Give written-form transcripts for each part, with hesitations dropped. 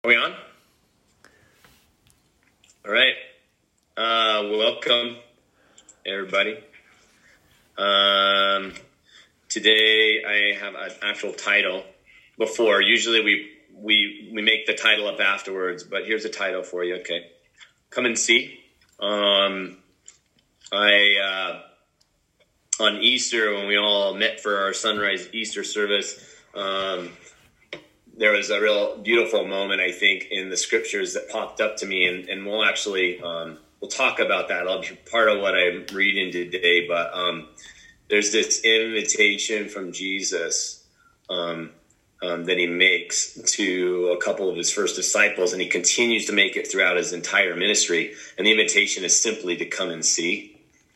Are we on? All right. Welcome, everybody. Today I have an actual title. Before, usually we make the title up afterwards, but here's a title for you. Okay, come and see. On Easter, when we all met for our sunrise Easter service, there was a real beautiful moment, I think, in the scriptures that popped up to me, and we'll actually we'll talk about that. I'll be part of what I'm reading today, but there's this invitation from Jesus that he makes to a couple of his first disciples, and he continues to make it throughout his entire ministry. And the invitation is simply to come and see.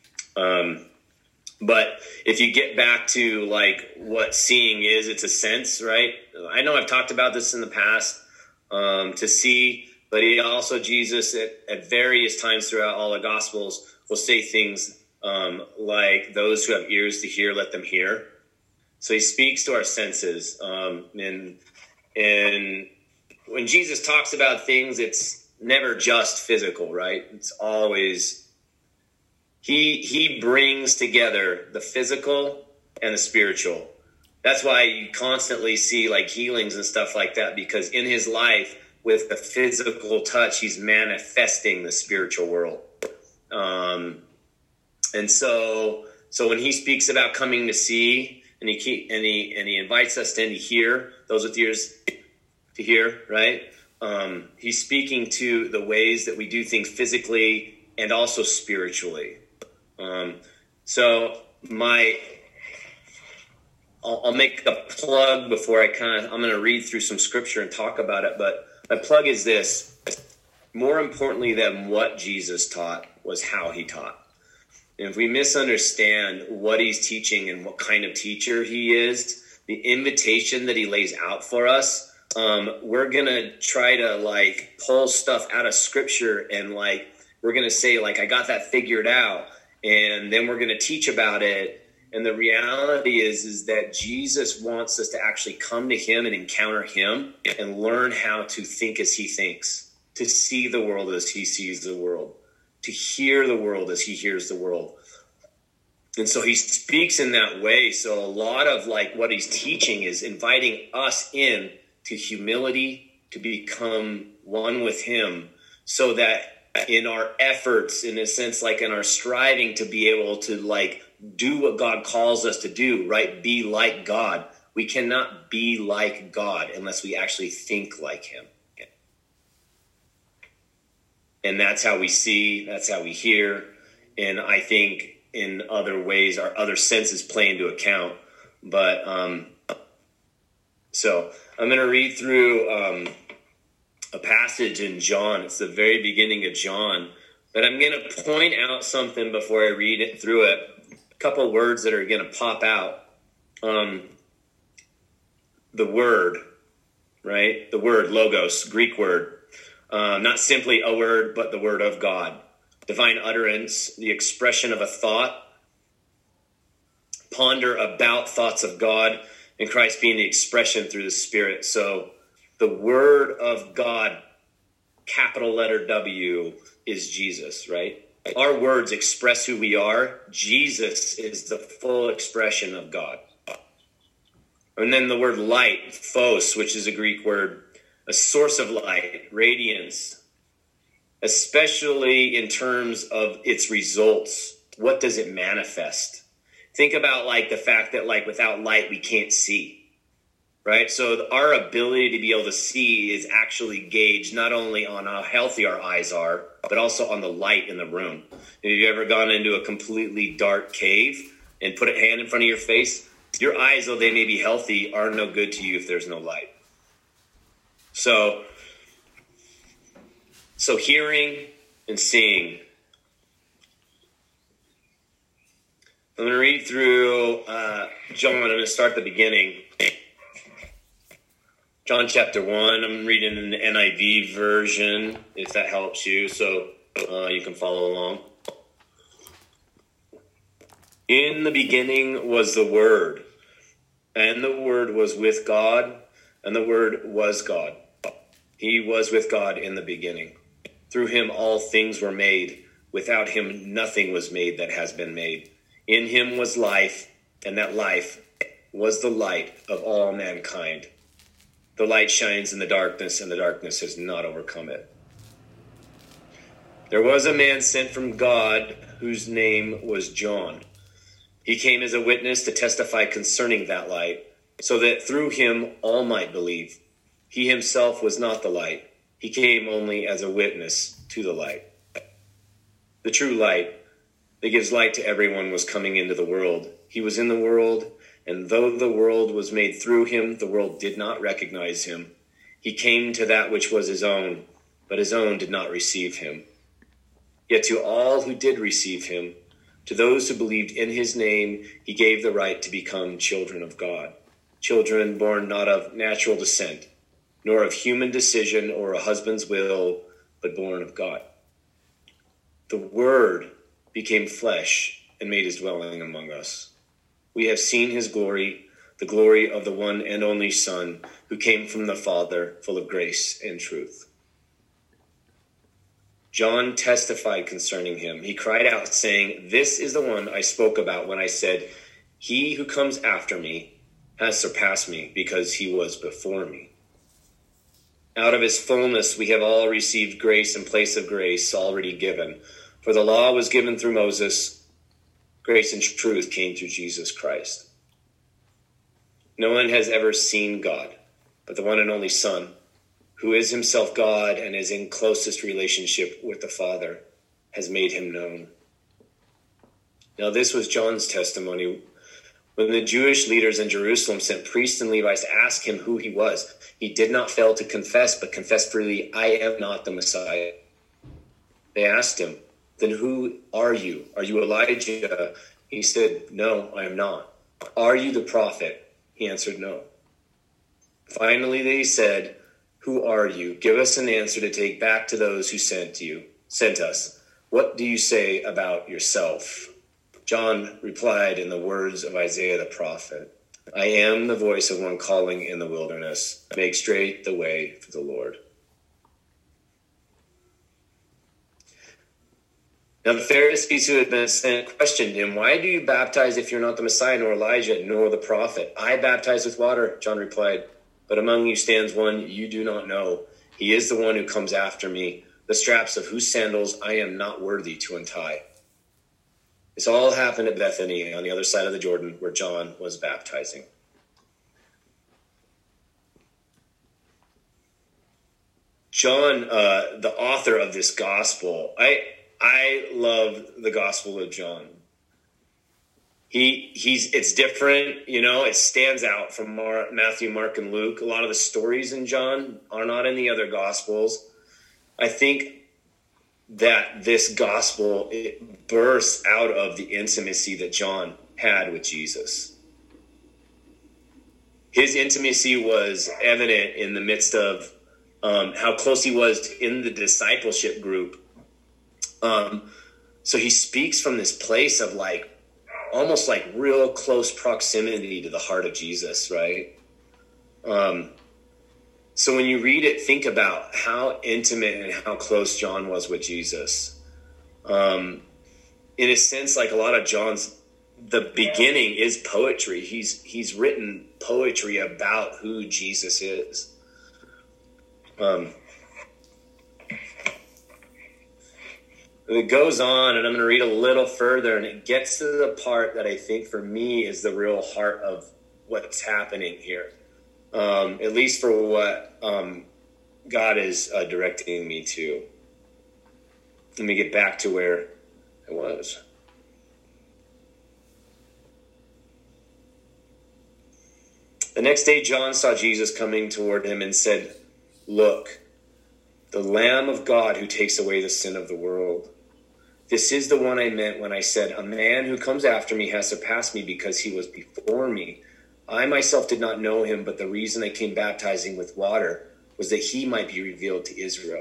But if you get back to like what seeing is, it's a sense, right? I know I've talked about this in the past, to see, but he also, Jesus at various times throughout all the Gospels will say things like, those who have ears to hear, let them hear. So he speaks to our senses. And when Jesus talks about things, it's never just physical, right? It's always, he brings together the physical and the spiritual. That's why you constantly see like healings and stuff like that, because in his life, with the physical touch, he's manifesting the spiritual world. And so when he speaks about coming to see, and he invites us to hear, those with ears to hear, right? He's speaking to the ways that we do things physically and also spiritually. I'll make a plug before I'm going to read through some scripture and talk about it. But my plug is this: more importantly than what Jesus taught was how he taught. And if we misunderstand what he's teaching and what kind of teacher he is, the invitation that he lays out for us, we're going to try to like pull stuff out of scripture, and like, we're going to say like, I got that figured out. And then we're going to teach about it. And the reality is that Jesus wants us to actually come to him and encounter him and learn how to think as he thinks, to see the world as he sees the world, to hear the world as he hears the world. And so he speaks in that way. So a lot of like what he's teaching is inviting us in to humility, to become one with him, so that in our efforts, in a sense, like in our striving to be able to like do what God calls us to do, right? Be like God. We cannot be like God unless we actually think like him. And that's how we see, that's how we hear. And I think in other ways, our other senses play into account. But so I'm going to read through a passage in John. It's the very beginning of John. But I'm going to point out something before I read it through it. A couple words that are going to pop out. The word, right? The word, logos, Greek word. Not simply a word, but the word of God. Divine utterance, the expression of a thought. Ponder about thoughts of God, and Christ being the expression through the Spirit. So the word of God, capital letter W, is Jesus, right? Our words express who we are. Jesus is the full expression of God. And then the word light, phos, which is a Greek word, a source of light, radiance, especially in terms of its results. What does it manifest? Think about like the fact that like without light, we can't see. Right? So our ability to be able to see is actually gauged not only on how healthy our eyes are, but also on the light in the room. Have you ever gone into a completely dark cave and put a hand in front of your face? Your eyes, though they may be healthy, are no good to you if there's no light. So hearing and seeing. I'm going to read through John. I'm going to start at the beginning. John chapter 1, I'm reading in the NIV version, if that helps you, so you can follow along. In the beginning was the Word, and the Word was with God, and the Word was God. He was with God in the beginning. Through him all things were made. Without him nothing was made that has been made. In him was life, and that life was the light of all mankind. The light shines in the darkness, and the darkness has not overcome it. There was a man sent from God whose name was John. He came as a witness to testify concerning that light, so that through him all might believe. He himself was not the light. He came only as a witness to the light. The true light that gives light to everyone was coming into the world. He was in the world, and though the world was made through him, the world did not recognize him. He came to that which was his own, but his own did not receive him. Yet to all who did receive him, to those who believed in his name, he gave the right to become children of God. Children born not of natural descent, nor of human decision or a husband's will, but born of God. The Word became flesh and made his dwelling among us. We have seen his glory, the glory of the one and only Son, who came from the Father, full of grace and truth. John testified concerning him. He cried out, saying, "This is the one I spoke about when I said, 'He who comes after me has surpassed me, because he was before me.' Out of his fullness we have all received grace in place of grace already given. For the law was given through Moses. Grace and truth came through Jesus Christ. No one has ever seen God, but the one and only Son, who is himself God and is in closest relationship with the Father, has made him known." Now this was John's testimony. When the Jewish leaders in Jerusalem sent priests and Levites to ask him who he was, he did not fail to confess, but confessed freely, "I am not the Messiah." They asked him, "Then who are you? Are you Elijah?" He said, "No, I am not." "Are you the prophet?" He answered, "No." Finally they said, "Who are you? Give us an answer to take back to those who sent us. What do you say about yourself?" John replied in the words of Isaiah the prophet, "I am the voice of one calling in the wilderness, make straight the way for the Lord." Now the Pharisees who had been sent questioned him, "Why do you baptize if you're not the Messiah, nor Elijah, nor the prophet?" "I baptize with water," John replied, "but among you stands one you do not know. He is the one who comes after me, the straps of whose sandals I am not worthy to untie." This all happened at Bethany on the other side of the Jordan, where John was baptizing. John, the author of this gospel, I love the Gospel of John. It's different, it stands out from Matthew, Mark, and Luke. A lot of the stories in John are not in the other Gospels. I think that this gospel, it bursts out of the intimacy that John had with Jesus. His intimacy was evident in the midst of how close he was in the discipleship group. So he speaks from this place of almost like real close proximity to the heart of Jesus, right? So when you read it, think about how intimate and how close John was with Jesus. In a sense, like a lot of John's, the beginning is poetry. He's written poetry about who Jesus is. It goes on, and I'm going to read a little further, and it gets to the part that I think for me is the real heart of what's happening here. At least for what God is directing me to. Let me get back to where I was. The next day, John saw Jesus coming toward him and said, "Look, the Lamb of God who takes away the sin of the world. This is the one I meant when I said, 'A man who comes after me has surpassed me because he was before me.' I myself did not know him, but the reason I came baptizing with water was that he might be revealed to Israel."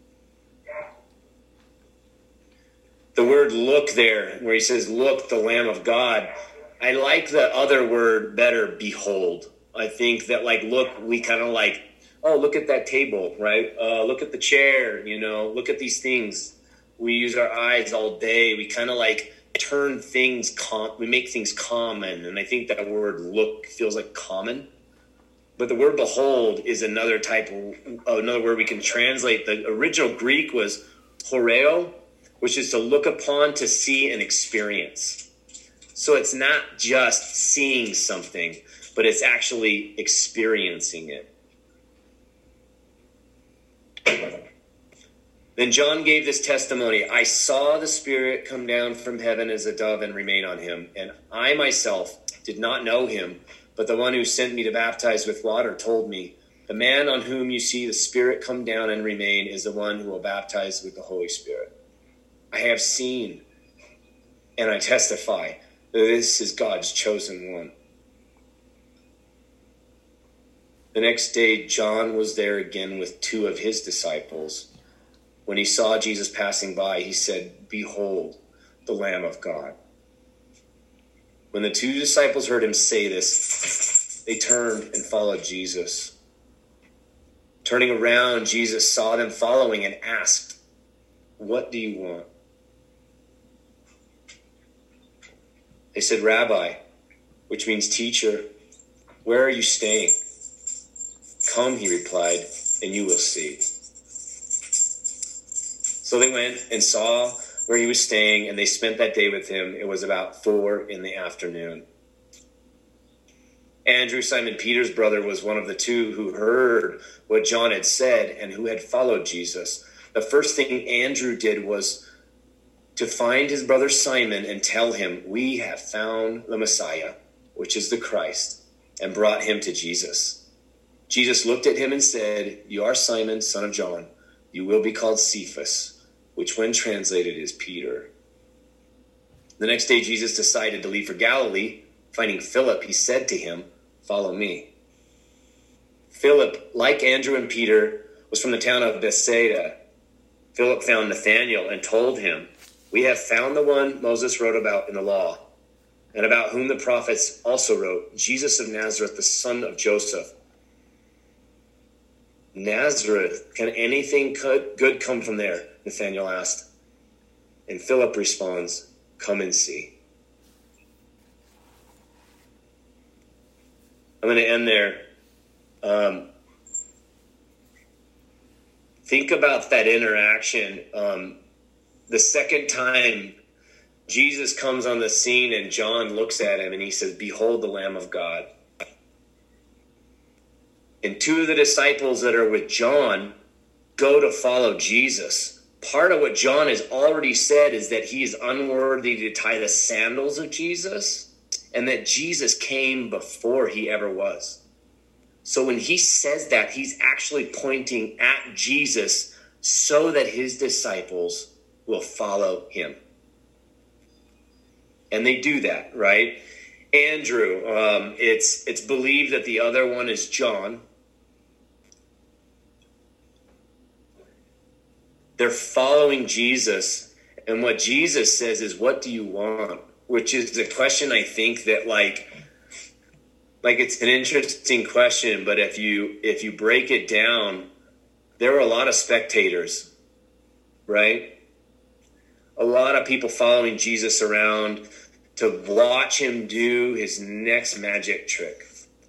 The word "look" there, where he says, "Look, the Lamb of God," I like the other word better, "behold." I think that look, we kind of oh, look at that table, right? Look at the chair, look at these things. We use our eyes all day. We kind of like turn things, we make things common. And I think that word look feels like common. But the word behold is another word we can translate. The original Greek was horeo, which is to look upon, to see, and experience. So it's not just seeing something, but it's actually experiencing it. Then John gave this testimony: I saw the Spirit come down from heaven as a dove and remain on him. And I myself did not know him, but the one who sent me to baptize with water told me, the man on whom you see the Spirit come down and remain is the one who will baptize with the Holy Spirit. I have seen and I testify that this is God's chosen one. The next day, John was there again with 2 of his disciples. When he saw Jesus passing by, he said, behold, the Lamb of God. When the 2 disciples heard him say this, they turned and followed Jesus. Turning around, Jesus saw them following and asked, what do you want? They said, Rabbi, which means teacher, where are you staying? Come, he replied, and you will see. So they went and saw where he was staying, and they spent that day with him. It was about 4 p.m. Andrew, Simon Peter's brother, was one of the 2 who heard what John had said and who had followed Jesus. The first thing Andrew did was to find his brother Simon and tell him, we have found the Messiah, which is the Christ, and brought him to Jesus. Jesus looked at him and said, you are Simon, son of John. You will be called Cephas, which when translated is Peter. The next day, Jesus decided to leave for Galilee. Finding Philip, he said to him, follow me. Philip, like Andrew and Peter, was from the town of Bethsaida. Philip found Nathanael and told him, we have found the one Moses wrote about in the law, and about whom the prophets also wrote, Jesus of Nazareth, the son of Joseph. Nazareth, can anything good come from there? Nathanael asked. And Philip responds, come and see. I'm going to end there. Think about that interaction. The second time Jesus comes on the scene and John looks at him and he says, behold the Lamb of God. And 2 of the disciples that are with John go to follow Jesus. Part of what John has already said is that he is unworthy to tie the sandals of Jesus, and that Jesus came before he ever was. So when he says that, he's actually pointing at Jesus so that his disciples will follow him. And they do that, right? Andrew, it's believed that the other one is John. They're following Jesus, and what Jesus says is, what do you want? Which is a question I think that like it's an interesting question, but if you break it down, there were a lot of spectators, right? A lot of people following Jesus around to watch him do his next magic trick.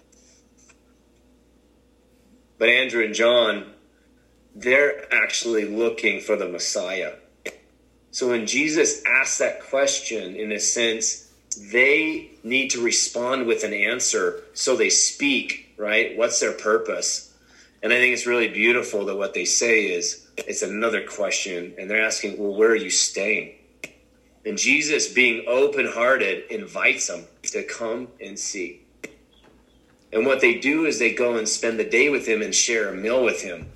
But Andrew and John, they're actually looking for the Messiah. So when Jesus asks that question, in a sense, they need to respond with an answer. So they speak, right? What's their purpose? And I think it's really beautiful that what they say is, it's another question. And they're asking, well, where are you staying? And Jesus, being open-hearted, invites them to come and see. And what they do is they go and spend the day with him and share a meal with him.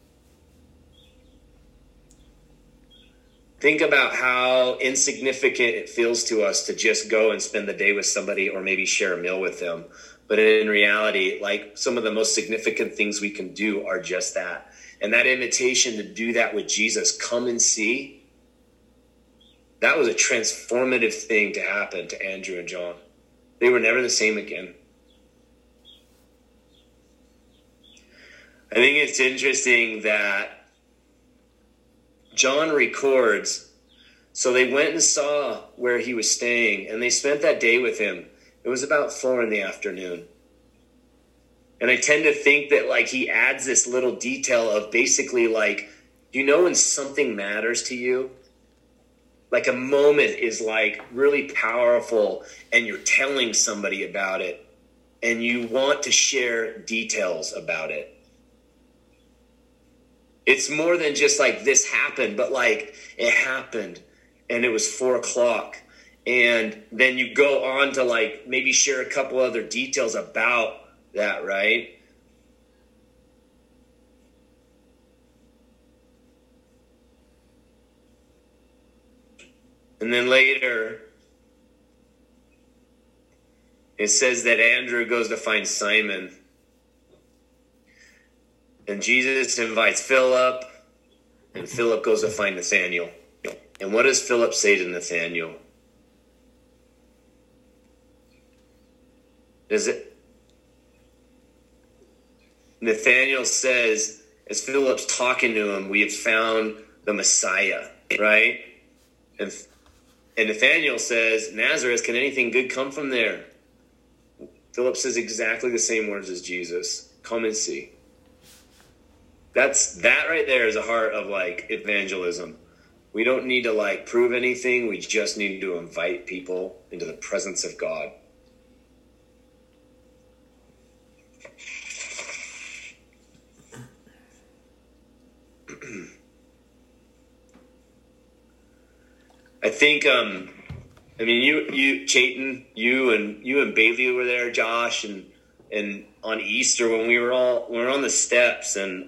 Think about how insignificant it feels to us to just go and spend the day with somebody or maybe share a meal with them. But in reality, like, some of the most significant things we can do are just that. And that invitation to do that with Jesus, come and see, that was a transformative thing to happen to Andrew and John. They were never the same again. I think it's interesting that John records, so they went and saw where he was staying, and they spent that day with him. It was about 4 p.m. And I tend to think that like he adds this little detail of basically like, you know, when something matters to you, like a moment is like really powerful and you're telling somebody about it and you want to share details about it. It's more than just like this happened, but like it happened and it was 4 o'clock. And then you go on to like maybe share a couple other details about that, right? And then later, it says that Andrew goes to find Simon. And Jesus invites Philip, and Philip goes to find Nathanael. And what does Philip say to Nathanael? Nathanael says, as Philip's talking to him, we have found the Messiah, right? And Nathanael says, Nazareth, can anything good come from there? Philip says exactly the same words as Jesus. Come and see. That right there is a heart of like evangelism. We don't need to like prove anything. We just need to invite people into the presence of God. I think, I mean, you, Chayton, you and Bailey were there, Josh, and on Easter when we were on the steps, and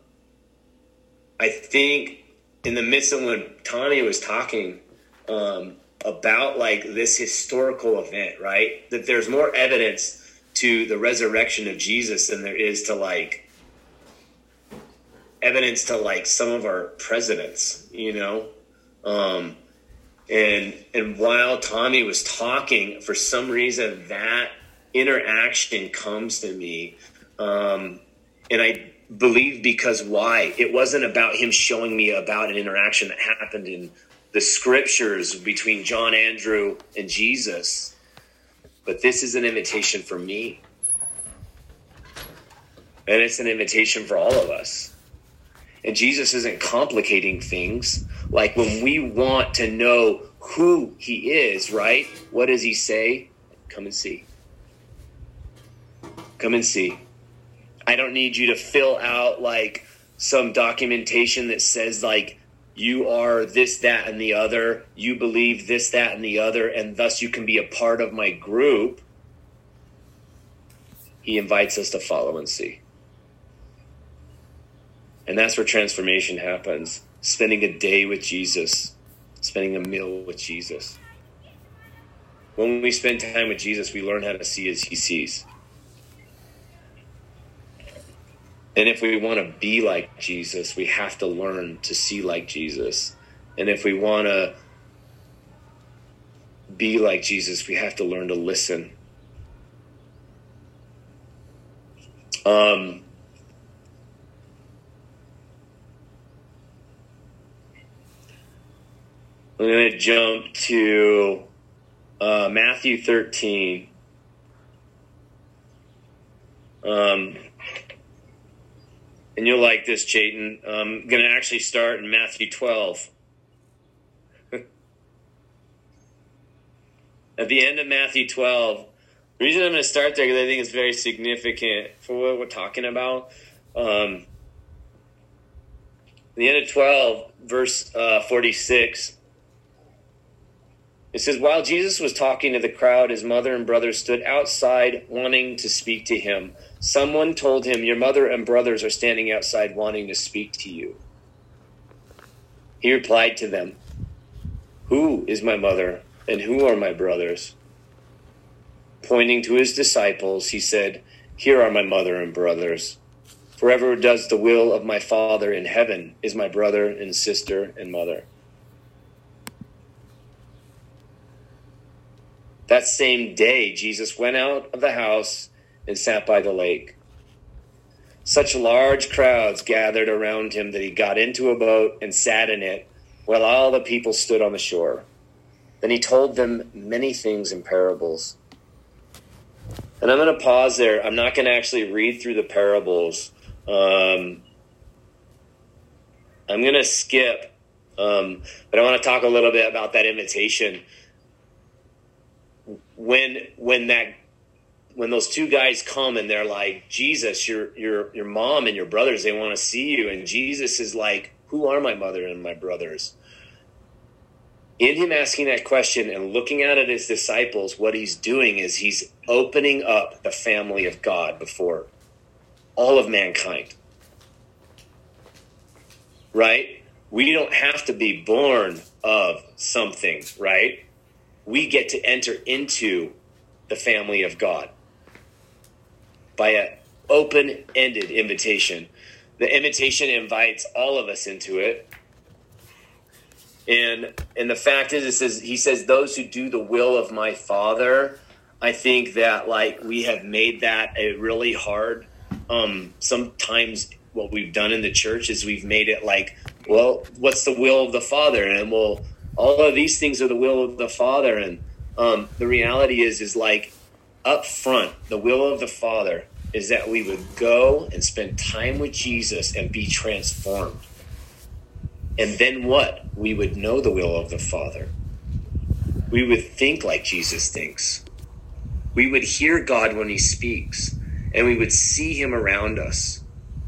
I think in the midst of when Tanya was talking about like this historical event, right? That there's more evidence to the resurrection of Jesus than there is to like evidence to like some of our presidents, you know. And while Tommy was talking, for some reason that interaction comes to me. And I believe because why? It wasn't about him showing me about an interaction that happened in the scriptures between John, Andrew, and Jesus. But this is an invitation for me. And it's an invitation for all of us. And Jesus isn't complicating things. Like when we want to know who he is, right? What does he say? Come and see. Come and see. I don't need you to fill out like some documentation that says like you are this, that, and the other. You believe this, that, and the other, and thus you can be a part of my group. He invites us to follow and see. And that's where transformation happens. Spending a day with Jesus. Spending a meal with Jesus. When we spend time with Jesus, we learn how to see as he sees. And if we want to be like Jesus, we have to learn to see like Jesus. And if we want to be like Jesus, we have to learn to listen. I'm going to jump to Matthew 13. And you'll like this, Chayton. I'm going to actually start in Matthew 12. At the end of Matthew 12, the reason I'm going to start there because I think it's very significant for what we're talking about. At the end of 12, verse 46, it says, while Jesus was talking to the crowd, his mother and brothers stood outside wanting to speak to him. Someone told him, your mother and brothers are standing outside wanting to speak to you. He replied to them, who is my mother and who are my brothers? Pointing to his disciples, he said, here are my mother and brothers. For whoever does the will of my Father in heaven is my brother and sister and mother. That same day, Jesus went out of the house and sat by the lake. Such large crowds gathered around him that he got into a boat and sat in it, while all the people stood on the shore. Then he told them many things in parables. And I'm going to pause there. I'm not going to actually read through the parables. I'm going to skip, but I want to talk a little bit about that invitation. When those two guys come and they're like, Jesus, your mom and your brothers, they want to see you. And Jesus is like, who are my mother and my brothers? In him asking that question and looking at it as disciples, what he's doing is he's opening up the family of God before all of mankind. Right? We don't have to be born of something, right? We get to enter into the family of God by an open-ended invitation. The invitation invites all of us into it. And the fact is, he says, those who do the will of my Father. I think that we have made that a really hard. Sometimes what we've done in the church is we've made it well, what's the will of the Father? And all of these things are the will of the Father. And the reality is up front, the will of the Father is that we would go and spend time with Jesus and be transformed. And then what? We would know the will of the Father. We would think like Jesus thinks. We would hear God when he speaks, and we would see him around us.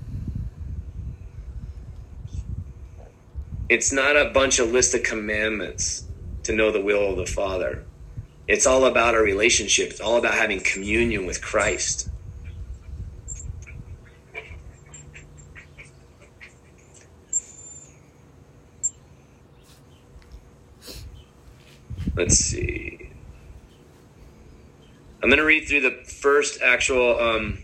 It's not a bunch of list of commandments to know the will of the Father. It's all about our relationship. It's all about having communion with Christ. Let's see. I'm going to read through the first actual. I'm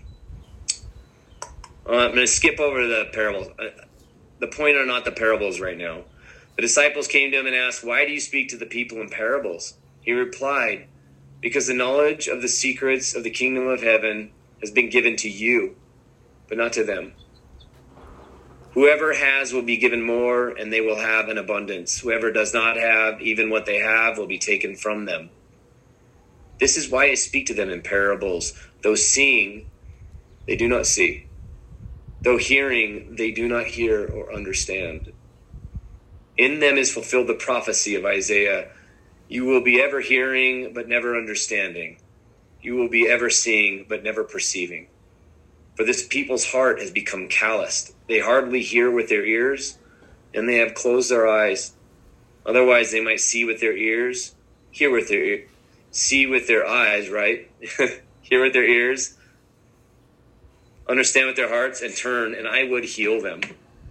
going to skip over the parables. The point are not the parables right now. The disciples came to him and asked, "Why do you speak to the people in parables?" He replied, "Because the knowledge of the secrets of the kingdom of heaven has been given to you, but not to them. Whoever has will be given more, and they will have an abundance. Whoever does not have, even what they have will be taken from them. This is why I speak to them in parables. Though seeing, they do not see. Though hearing, they do not hear or understand. In them is fulfilled the prophecy of Isaiah. You will be ever hearing, but never understanding. You will be ever seeing, but never perceiving. For this people's heart has become calloused. They hardly hear with their ears, and they have closed their eyes. Otherwise, they might see with their ears, hear with their ears, see with their eyes, right? Hear with their ears, understand with their hearts, and turn, and I would heal them.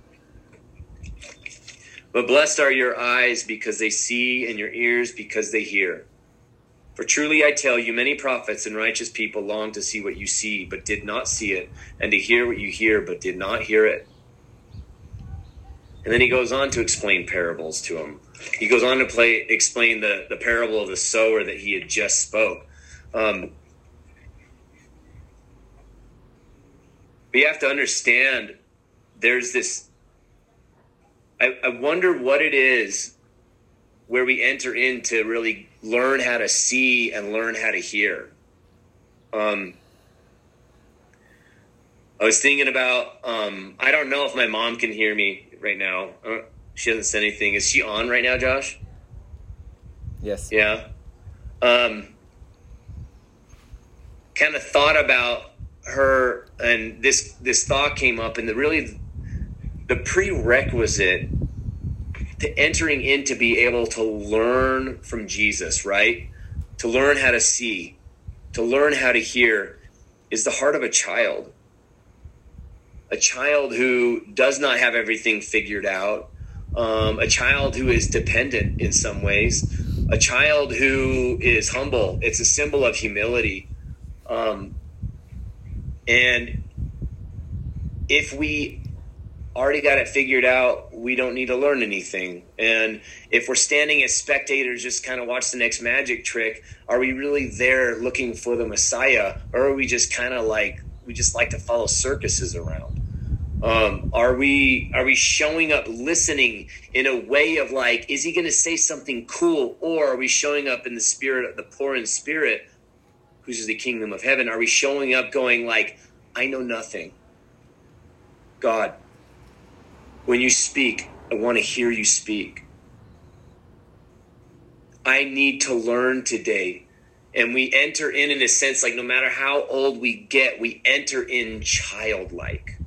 But blessed are your eyes because they see, and your ears because they hear. For truly I tell you, many prophets and righteous people long to see what you see, but did not see it, and to hear what you hear, but did not hear it. And then he goes on to explain parables to them. He goes on to explain the parable of the sower that he had just spoke. But you have to understand, there's this, I wonder what it is where we enter in to really learn how to see and learn how to hear. I was thinking about, I don't know if my mom can hear me right now. She hasn't said anything. Is she on right now, Josh? Yes. Yeah. Kind of thought about her, and this thought came up, and the prerequisite to entering in to be able to learn from Jesus, right? To learn how to see, to learn how to hear, is the heart of a child. A child who does not have everything figured out. A child who is dependent in some ways. A child who is humble. It's a symbol of humility. And if we already got it figured out, we don't need to learn anything. And if we're standing as spectators, just kind of watch the next magic trick, are we really there looking for the Messiah? Or are we just kind of we just like to follow circuses around? Are we showing up listening in a way of like, is he going to say something cool? Or are we showing up in the spirit of the poor in spirit, whose is the kingdom of heaven? Are we showing up going like, I know nothing. God, when you speak, I want to hear you speak. I need to learn today. And we enter in a sense, like no matter how old we get, we enter in childlike.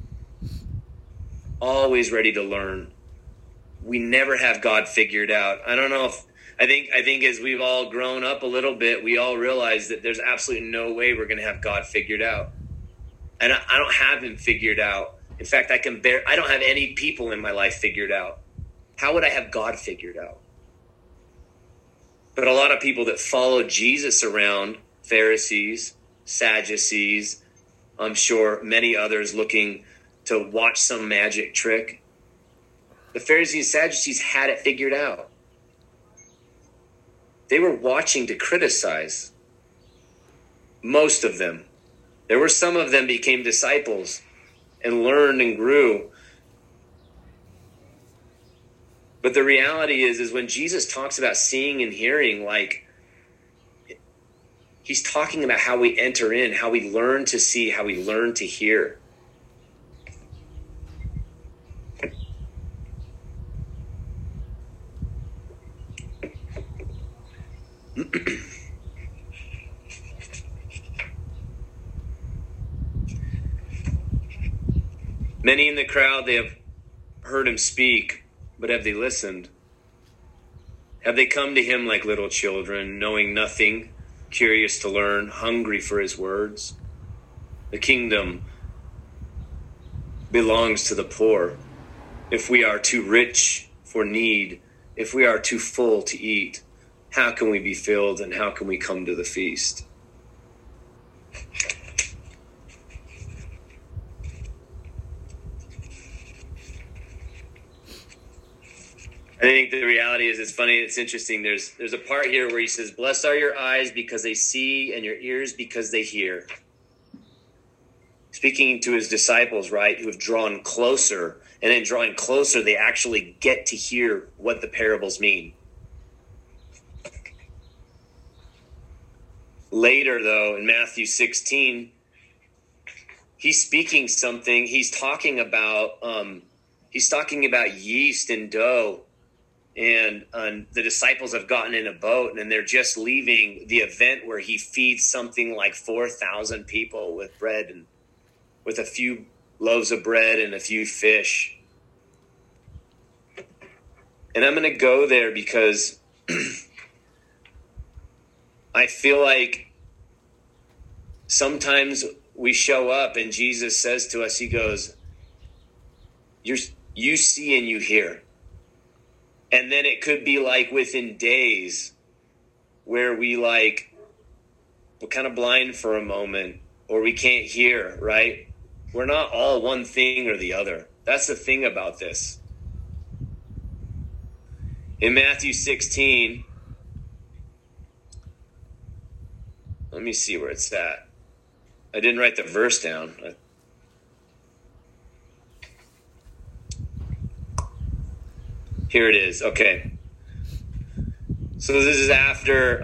Always ready to learn. We never have God figured out. I don't know if, I think as we've all grown up a little bit, we all realize that there's absolutely no way we're going to have God figured out. And I don't have him figured out. In fact, I don't have any people in my life figured out. How would I have God figured out? But a lot of people that follow Jesus around, Pharisees, Sadducees, I'm sure many others looking to watch some magic trick. The Pharisees and Sadducees had it figured out. They were watching to criticize. Most of them. There were some of them became disciples and learned and grew. But the reality is when Jesus talks about seeing and hearing, like he's talking about how we enter in, how we learn to see, how we learn to hear. Many in the crowd, they have heard him speak, but have they listened? Have they come to him like little children, knowing nothing, curious to learn, hungry for his words? The kingdom belongs to the poor. If we are too rich for need, if we are too full to eat, how can we be filled and how can we come to the feast? I think the reality is, it's funny, it's interesting. There's a part here where he says, blessed are your eyes because they see and your ears because they hear. Speaking to his disciples, right, who have drawn closer, and in drawing closer, they actually get to hear what the parables mean. Later, though, in Matthew 16, he's speaking something. He's talking about yeast and dough. And the disciples have gotten in a boat and they're just leaving the event where he feeds something like 4,000 people with bread and with a few loaves of bread and a few fish. And I'm going to go there because I feel like sometimes we show up and Jesus says to us, he goes, you see and you hear. And then it could be like within days where we're kind of blind for a moment or we can't hear, right? We're not all one thing or the other. That's the thing about this. In Matthew 16, let me see where it's at. I didn't write the verse down. Here it is. Okay. So this is after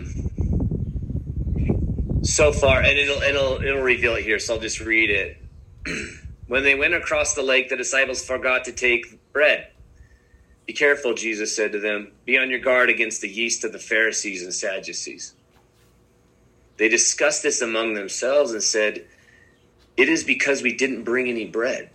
so far, and it'll reveal it here, so I'll just read it. When they went across the lake, the disciples forgot to take bread. Be careful, Jesus said to them. Be on your guard against the yeast of the Pharisees and Sadducees. They discussed this among themselves and said, it is because we didn't bring any bread.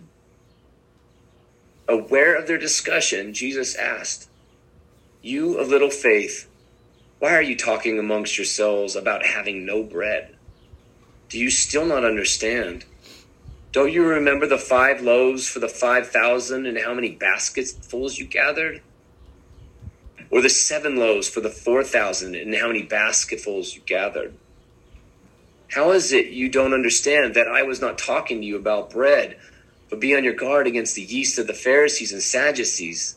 Aware of their discussion, Jesus asked, you of little faith, why are you talking amongst yourselves about having no bread? Do you still not understand? Don't you remember the 5 loaves for the 5,000 and how many basketfuls you gathered? Or the 7 loaves for the 4,000 and how many basketfuls you gathered? How is it you don't understand that I was not talking to you about bread, but be on your guard against the yeast of the Pharisees and Sadducees?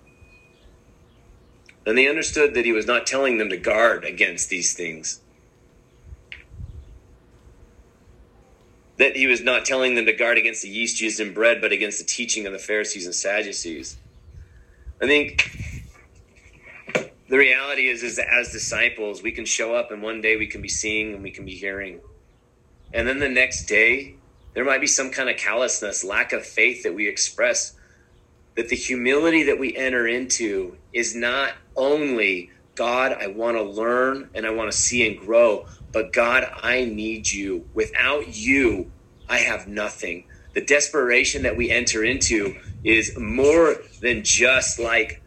And they understood that he was not telling them to guard against these things. that he was not telling them to guard against the yeast used in bread, but against the teaching of the Pharisees and Sadducees. I think the reality is that as disciples, we can show up and one day we can be seeing and we can be hearing. And then the next day, there might be some kind of callousness, lack of faith that we express, that the humility that we enter into is not only, God, I want to learn and I want to see and grow, but God, I need you. Without you, I have nothing. The desperation that we enter into is more than just like,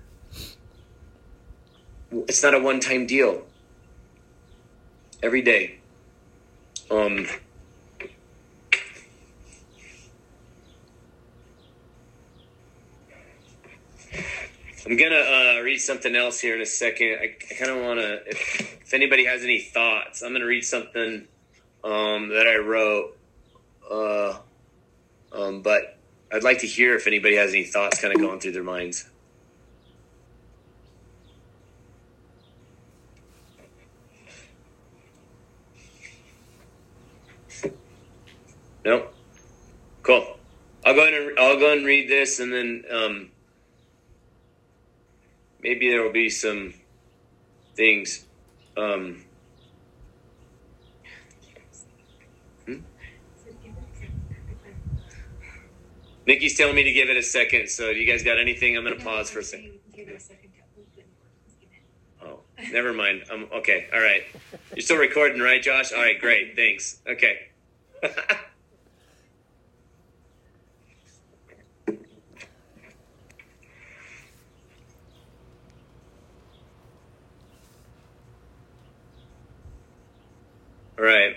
it's not a one-time deal. Every day. I'm going to read something else here in a second. I kind of want to, if anybody has any thoughts, I'm going to read something that I wrote. But I'd like to hear if anybody has any thoughts kind of going through their minds. No? Cool. I'll go ahead and read this, and then maybe there will be some things. Nikki's telling me to give it a second, so you guys got anything? I'm going to pause for a second. Oh, never mind. Okay, all right. You're still recording, right, Josh? All right, great, thanks. Okay. All right.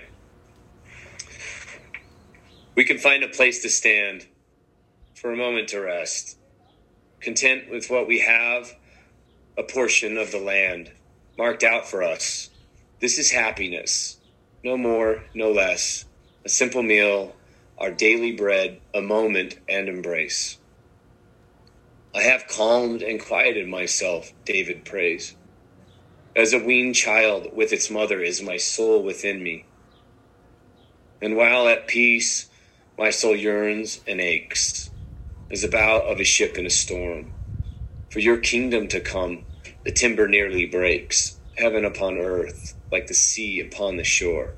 We can find a place to stand, for a moment to rest, content with what we have, a portion of the land marked out for us. This is happiness, no more, no less, a simple meal, our daily bread, a moment and embrace. I have calmed and quieted myself, David prays. As a weaned child with its mother is my soul within me. And while at peace, my soul yearns and aches, as the bow of a ship in a storm. For your kingdom to come, the timber nearly breaks, heaven upon earth, like the sea upon the shore.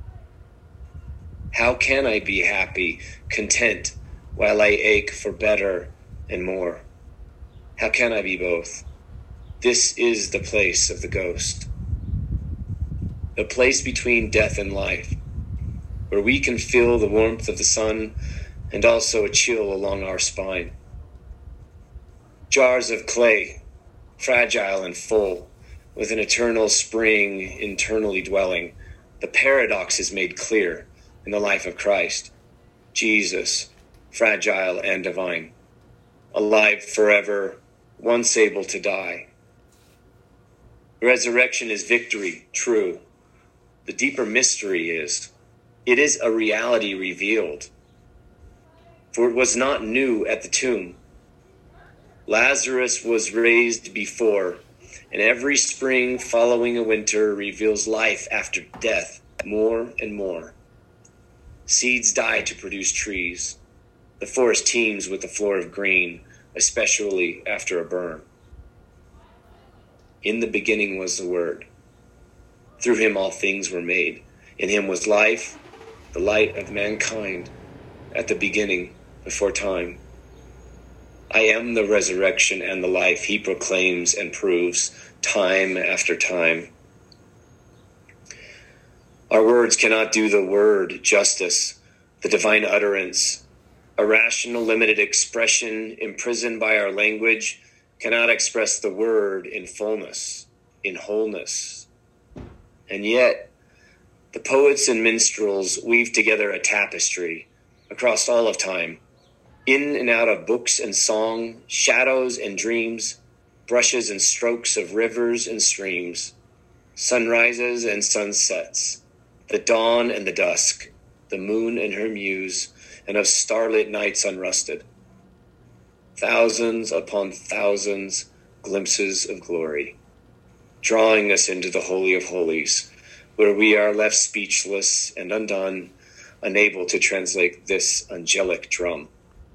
How can I be happy, content, while I ache for better and more? How can I be both? This is the place of the ghost, the place between death and life, where we can feel the warmth of the sun and also a chill along our spine. Jars of clay, fragile and full, with an eternal spring internally dwelling, the paradox is made clear in the life of Christ, Jesus, fragile and divine, alive forever, once able to die. Resurrection is victory, true. The deeper mystery is, it is a reality revealed. For it was not new at the tomb. Lazarus was raised before, and every spring following a winter reveals life after death more and more. Seeds die to produce trees. The forest teems with the floor of green, especially after a burn. In the beginning was the Word. Through him all things were made. In him was life, the light of mankind, at the beginning, before time. I am the resurrection and the life, he proclaims and proves time after time. Our words cannot do the word justice, the divine utterance. A rational, limited expression imprisoned by our language cannot express the word in fullness, in wholeness. And yet, the poets and minstrels weave together a tapestry across all of time, in and out of books and song, shadows and dreams, brushes and strokes of rivers and streams, sunrises and sunsets, the dawn and the dusk, the moon and her muse, and of starlit nights unrusted. Thousands upon thousands glimpses of glory, drawing us into the Holy of Holies, where we are left speechless and undone unable to translate this angelic drum.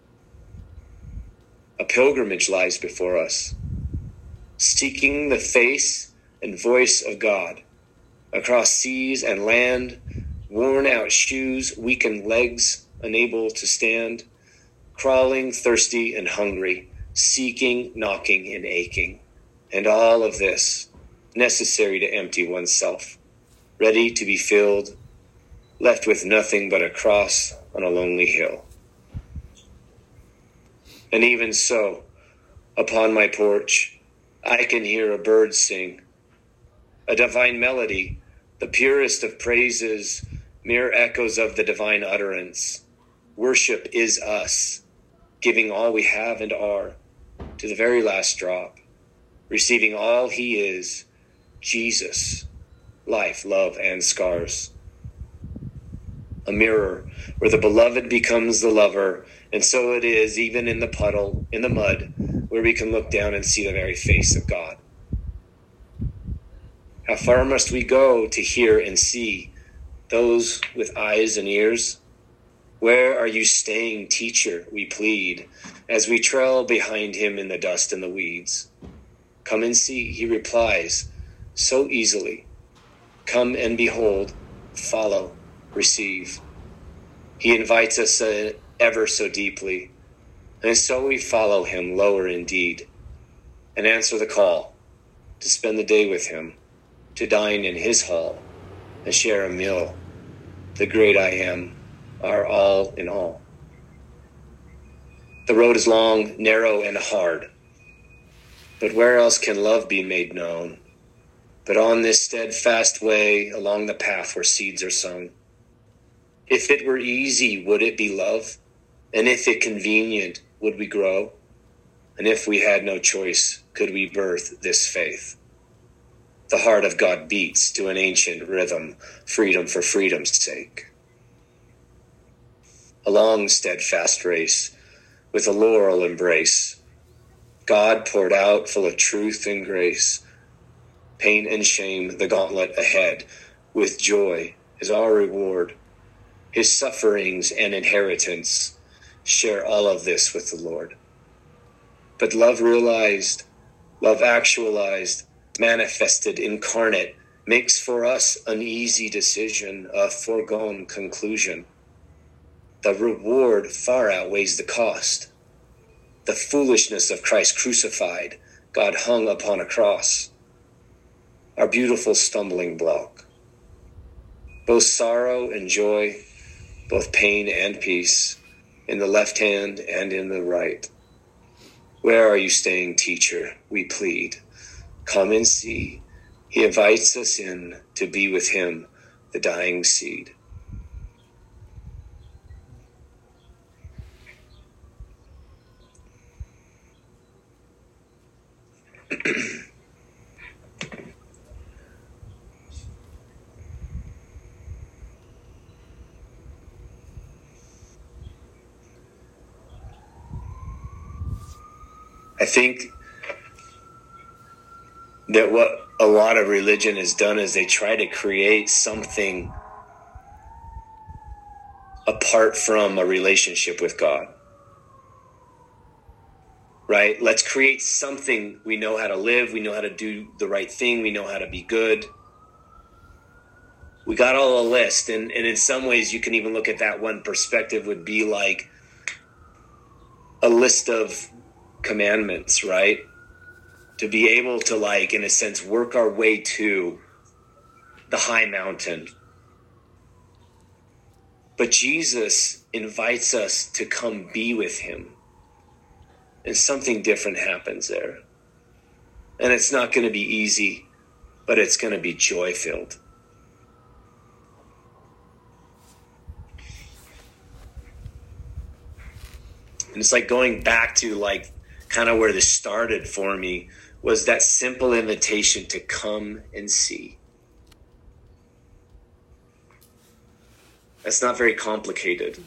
A pilgrimage lies before us, seeking the face and voice of God across seas and land, worn out shoes, weakened legs, unable to stand, crawling, thirsty, and hungry, seeking, knocking, and aching. And all of this necessary to empty oneself, ready to be filled, left with nothing but a cross on a lonely hill. And even so, upon my porch, I can hear a bird sing, a divine melody, the purest of praises, mere echoes of the divine utterance. Worship is us, giving all we have and are to the very last drop, receiving all he is, Jesus, life, love, and scars. A mirror where the beloved becomes the lover, and so it is even in the puddle, in the mud, where we can look down and see the very face of God. How far must we go to hear and see those with eyes and ears? Where are you staying, teacher, we plead, as we trail behind him in the dust and the weeds? Come and see, he replies, so easily. Come and behold, follow, receive. He invites us ever so deeply, and so we follow him lower indeed, and answer the call to spend the day with him, to dine in his hall, and share a meal. The great I am, our all in all. The road is long, narrow, and hard, but where else can love be made known but on this steadfast way along the path where seeds are sown? If it were easy, would it be love? And if it convenient, would we grow? And if we had no choice, could we birth this faith? The heart of God beats to an ancient rhythm, freedom for freedom's sake. A long, steadfast race with a laurel embrace, God poured out full of truth and grace. Pain and shame, the gauntlet ahead, with joy is our reward. His sufferings and inheritance, share all of this with the Lord. But love realized, love actualized, manifested, incarnate, makes for us an easy decision, a foregone conclusion. The reward far outweighs the cost. The foolishness of Christ crucified, God hung upon a cross. Our beautiful stumbling block. Both sorrow and joy, both pain and peace, in the left hand and in the right. Where are you staying, teacher? We plead. Come and see. He invites us in to be with him, the dying seed. I think that what a lot of religion has done is they try to create something apart from a relationship with God. Right? Let's create something. We know how to live. We know how to do the right thing. We know how to be good. We got all a list. And in some ways, you can even look at that one perspective would be like a list of commandments, right? To be able to, like, in a sense, work our way to the high mountain. But Jesus invites us to come be with him. And something different happens there. And it's not going to be easy, but it's going to be joy-filled. And it's like going back to, like, kind of where this started for me was that simple invitation to come and see. That's not very complicated.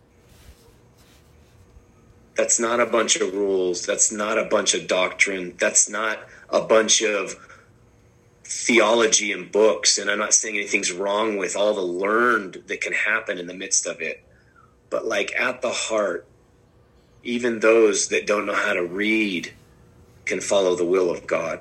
That's not a bunch of rules. That's not a bunch of doctrine. That's not a bunch of theology and books, and I'm not saying anything's wrong with all the learned that can happen in the midst of it, but like at the heart, even those that don't know how to read can follow the will of God.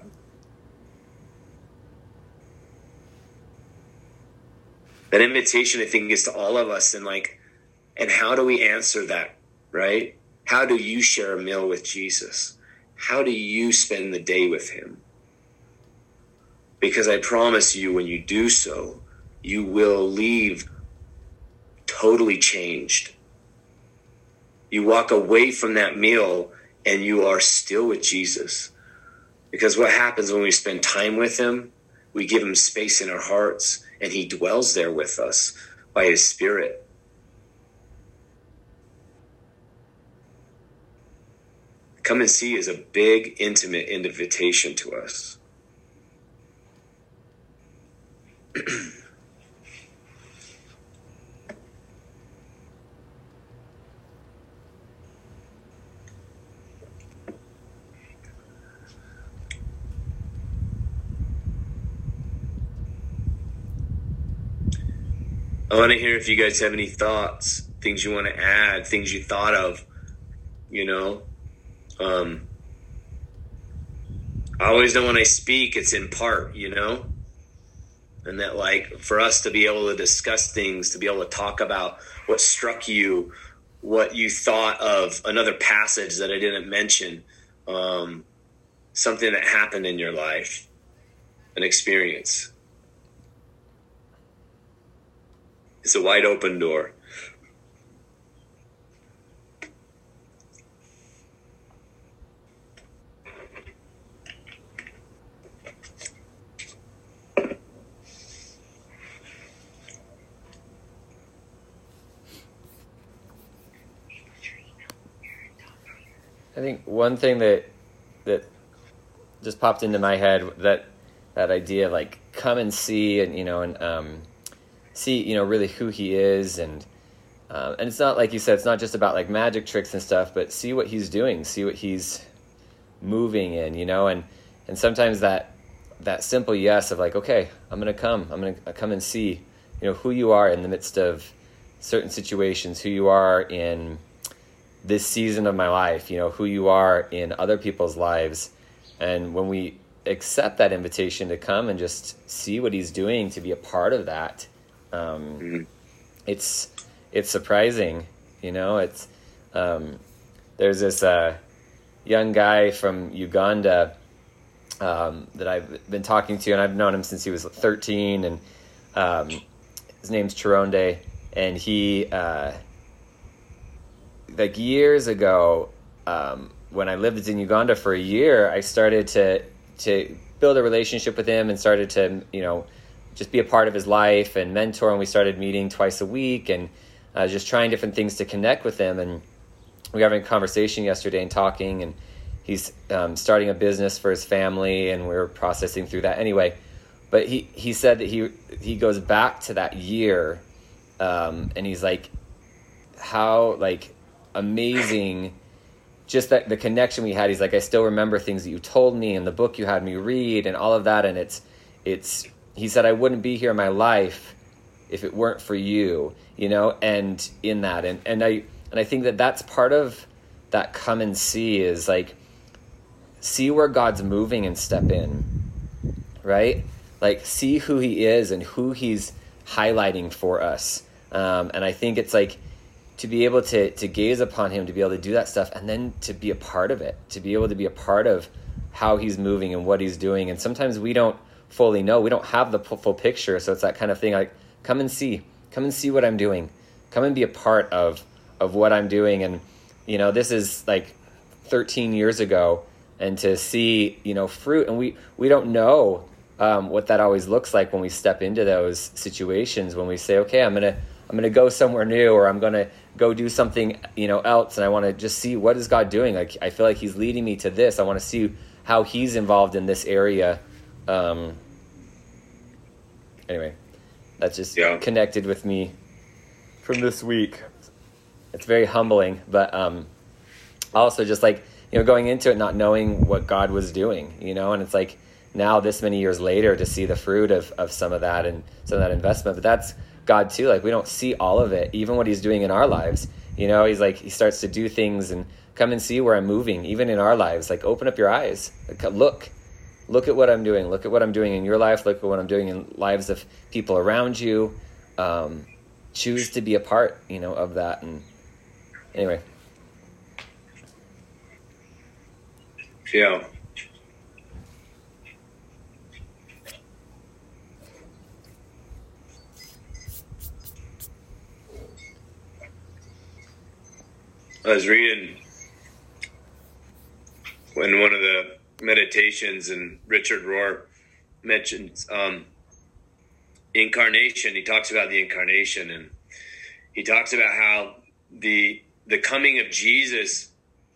That invitation, I think, is to all of us, and how do we answer that, right? How do you share a meal with Jesus? How do you spend the day with him? Because I promise you, when you do so, you will leave totally changed. You walk away from that meal and you are still with Jesus. Because what happens when we spend time with him, we give him space in our hearts, and he dwells there with us by his Spirit. Come and see is a big, intimate invitation to us. I want to hear if you guys have any thoughts, things you want to add, things you thought of, I always know when I speak, it's in part, and that for us to be able to discuss things, to be able to talk about what struck you, what you thought of another passage that I didn't mention, something that happened in your life, an experience. It's a wide open door. I think one thing that just popped into my head, that idea of come and see, and see really who he is, and it's not, like you said, it's not just about magic tricks and stuff, but see what he's doing, see what he's moving in, and sometimes that simple yes of okay, I'm gonna come and see who you are in the midst of certain situations, who you are in this season of my life, who you are in other people's lives. And when we accept that invitation to come and just see what he's doing, to be a part of that, it's surprising, it's there's this young guy from Uganda that I've been talking to, and I've known him since he was 13, and his name's Chironde, and he years ago, when I lived in Uganda for a year, I started to build a relationship with him and started to, just be a part of his life and mentor. And we started meeting twice a week and just trying different things to connect with him. And we were having a conversation yesterday and talking, and he's starting a business for his family, and we were processing through that anyway. But he said that he goes back to that year, and he's how amazing just that the connection we had. He's I still remember things that you told me and the book you had me read and all of that, and it's he said, I wouldn't be here in my life if it weren't for you, and in that, and I think that that's part of that come and see is see where God's moving and step in, right? See who he is and who he's highlighting for us, and I think it's to be able to gaze upon him, to be able to do that stuff, and then to be a part of it, to be able to be a part of how he's moving and what he's doing. And sometimes we don't fully know, we don't have the full picture. So it's that kind of thing, come and see what I'm doing, come and be a part of what I'm doing. And, this is 13 years ago, and to see, fruit, and we don't know what that always looks like when we step into those situations, when we say, okay, I'm going to go somewhere new, or I'm going to go do something, else. And I want to just see, what is God doing? I feel like he's leading me to this. I want to see how he's involved in this area. Anyway, that's just connected with me from this week. It's very humbling, but also just going into it, not knowing what God was doing, and it's now this many years later to see the fruit of some of that and some of that investment. But that's God too. Like, we don't see all of it, even what he's doing in our lives. You know, he's like, he starts to do things and come and see where I'm moving, even in our lives. Like, open up your eyes. Like, look at what I'm doing. Look at what I'm doing in your life. Look at what I'm doing in lives of people around you. Choose to be a part, you know, of that. And anyway. Yeah. I was reading in one of the meditations, and Richard Rohr mentions incarnation. He talks about the incarnation, and he talks about how the coming of Jesus,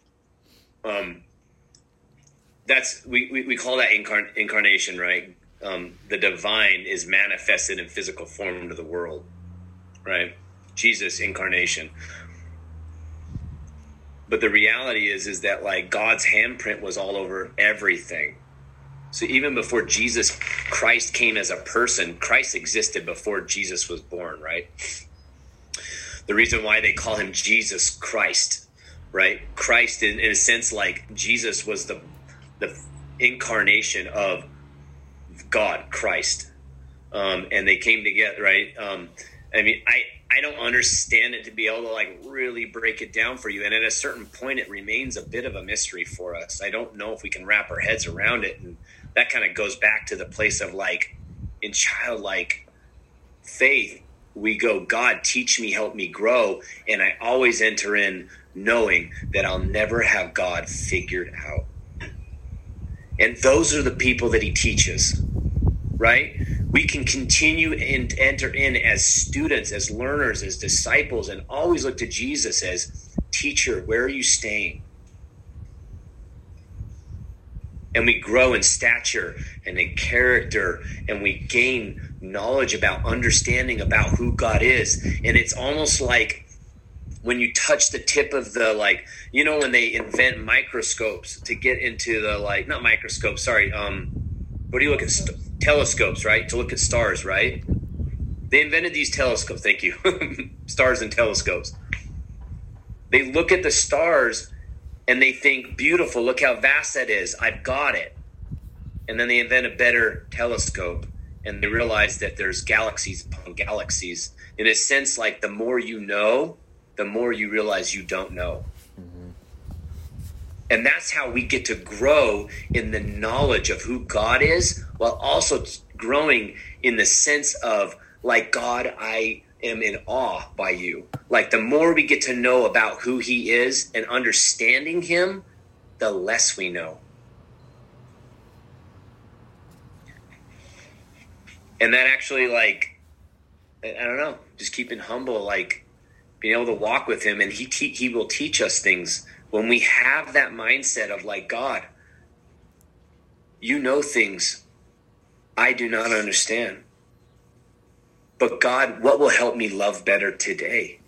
that's we call that incarnation, right? The divine is manifested in physical form to the world, right? Jesus, incarnation. But the reality is that, like, God's handprint was all over everything. So even before Jesus Christ came as a person, Christ existed before Jesus was born, right? The reason why they call him Jesus Christ, right? Christ, in a sense, like, Jesus was the incarnation of God, Christ. And they came together, right? I mean, I don't understand it to be able to, like, really break it down for you. And at a certain point, it remains a bit of a mystery for us. I don't know if we can wrap our heads around it. And that kind of goes back to the place of, like, in childlike faith, we go, God, teach me, help me grow. And I always enter in knowing that I'll never have God figured out. And those are the people that he teaches, right? We can continue and enter in as students, as learners, as disciples, and always look to Jesus as teacher. Where are you staying? And we grow in stature and in character, and we gain knowledge about understanding about who God is. And it's almost like when you touch the tip of the, like, you know, when they invent microscopes to get into the, like, not microscopes, sorry, what do you look at? Telescopes, right? To look at stars, right? They invented these telescopes. Thank you. Stars and telescopes. They look at the stars and they think, beautiful, look how vast that is. I've got it. And then they invent a better telescope and they realize that there's galaxies upon galaxies. In a sense, like, the more you know, the more you realize you don't know. And that's how we get to grow in the knowledge of who God is, while also growing in the sense of, like, God, I am in awe by you. Like, the more we get to know about who he is and understanding him, the less we know. And that actually, like, I don't know, just keeping humble, like, being able to walk with him, and he will teach us things. When we have that mindset of, like, God, you know things I do not understand. But God, what will help me love better today?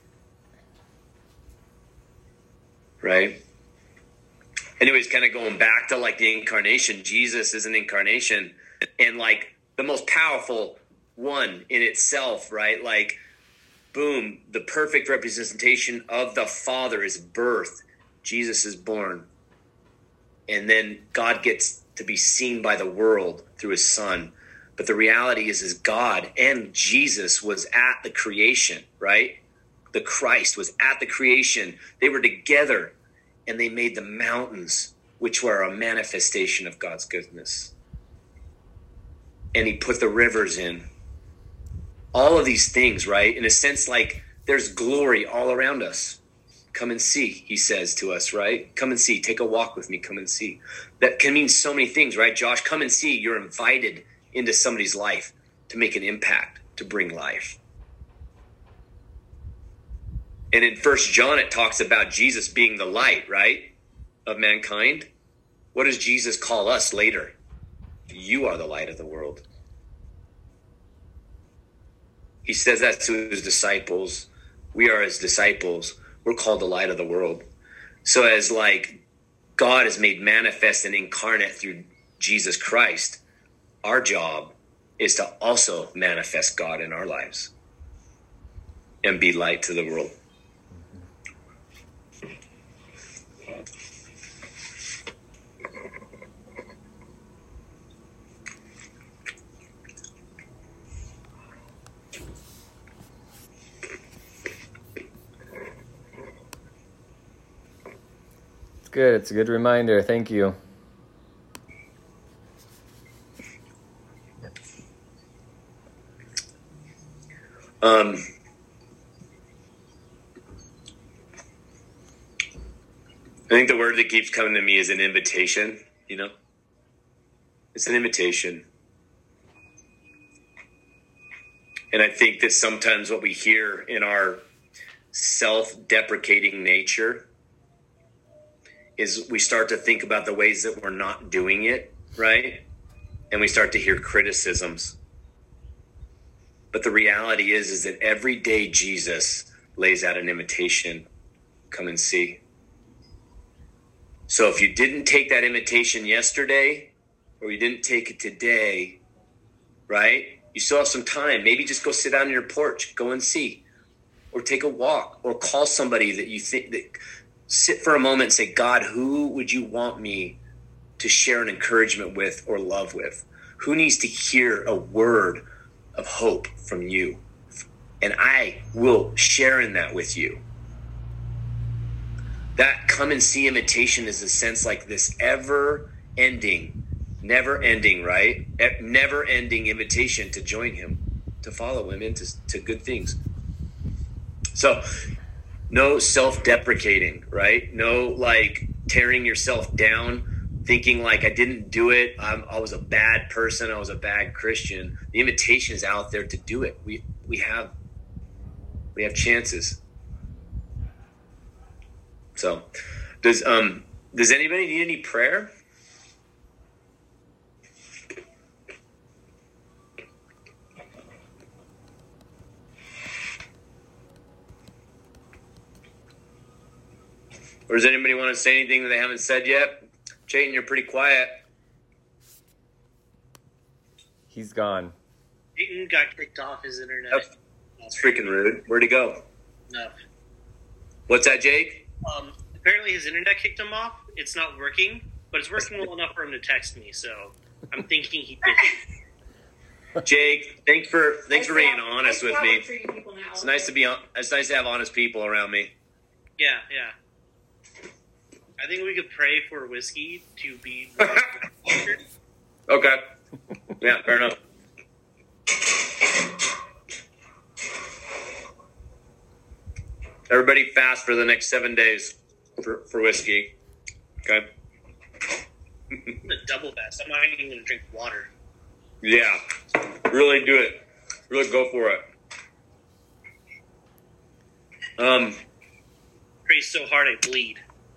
Right? Anyways, kind of going back to, like, the incarnation. Jesus is an incarnation, and, like, the most powerful one in itself, right? Like, boom, the perfect representation of the Father is birth. Jesus is born. And then God gets to be seen by the world through his son. But the reality is God and Jesus was at the creation, right? The Christ was at the creation. They were together and they made the mountains, which were a manifestation of God's goodness. And he put the rivers in. All of these things, right? In a sense, like, there's glory all around us. Come and see, he says to us, right? Come and see. Take a walk with me. Come and see. That can mean so many things, right? Josh, come and see. You're invited into somebody's life to make an impact, to bring life. And in 1 John, it talks about Jesus being the light, right, of mankind. What does Jesus call us later? You are the light of the world. He says that to his disciples. We are his disciples. We're called the light of the world. So as, like, God is made manifest and incarnate through Jesus Christ, our job is to also manifest God in our lives and be light to the world. Good. It's a good reminder. Thank you. I think the word that keeps coming to me is an invitation, you know? It's an invitation. And I think that sometimes what we hear in our self-deprecating nature is we start to think about the ways that we're not doing it, right? And we start to hear criticisms. But the reality is that every day Jesus lays out an invitation. Come and see. So if you didn't take that invitation yesterday, or you didn't take it today, right? You still have some time. Maybe just go sit down on your porch, go and see, or take a walk, or call somebody that you think that sit for a moment and say, God, who would you want me to share an encouragement with or love with? Who needs to hear a word of hope from you? And I will share in that with you. That come and see invitation is a sense like this never ending, right? Never ending invitation to join him, to follow him into good things. So no self-deprecating, right? No like tearing yourself down, thinking like I didn't do it. I was a bad person. I was a bad Christian. The invitation is out there to do it. We have chances. So, does anybody need any prayer? Or does anybody want to say anything that they haven't said yet? Chayton, you're pretty quiet. He's gone. Chayton got kicked off his internet. That's freaking rude. Where'd he go? No. What's that, Jake? Apparently his internet kicked him off. It's not working, but it's working well enough for him to text me, so I'm thinking he did. Jake, thanks for being honest with me. It's nice to have honest people around me. Yeah. I think we could pray for whiskey to be Okay. Yeah, fair enough. Everybody fast for the next 7 days for whiskey. Okay. a double fast. I'm not even going to drink water. Yeah. Really do it. Really go for it. Pray so hard I bleed.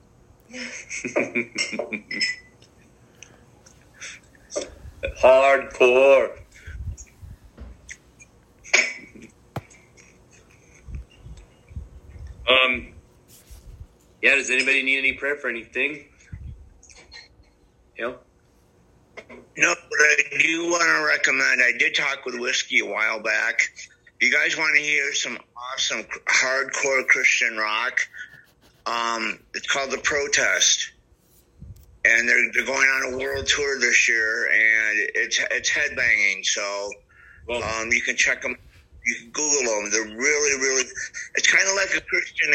Hardcore. Yeah, does anybody need any prayer for anything? No, but I do want to recommend, I did talk with Whiskey a while back. If you guys want to hear some awesome hardcore Christian rock, it's called The Protest. And they're going on a world tour this year, and it's headbanging. So you can check them. You can Google them. They're really, really, it's kind of like a Christian